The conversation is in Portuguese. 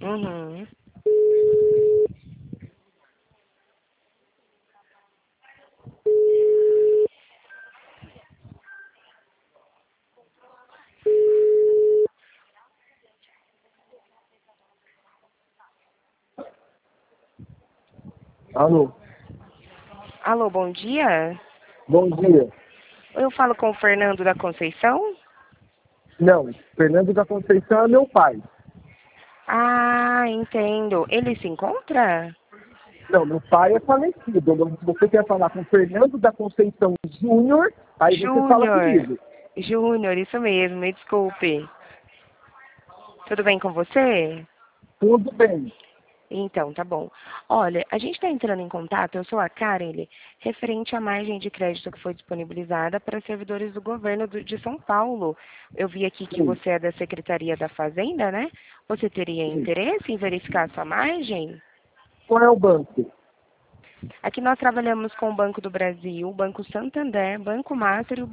Uhum. Alô, Alô, bom dia. bom dia. Eu falo com o Fernando da Conceição? Não, Fernando da Conceição é meu pai. Ah, entendo. Ele se encontra? Não, meu pai é falecido. Você quer falar com Fernando da Conceição Júnior, aí você fala Júnior. comigo. Júnior, isso mesmo, me desculpe. Tudo bem com você? Tudo bem. Então, tá bom. Olha, a gente está entrando em contato, eu sou a Karen, referente à margem de crédito que foi disponibilizada para servidores do governo de São Paulo. Eu vi aqui que Sim, você é da Secretaria da Fazenda, né? Você teria sim. interesse em verificar a sua margem? Qual é o banco? Aqui nós trabalhamos com o Banco do Brasil, o Banco Santander, Banco Master e o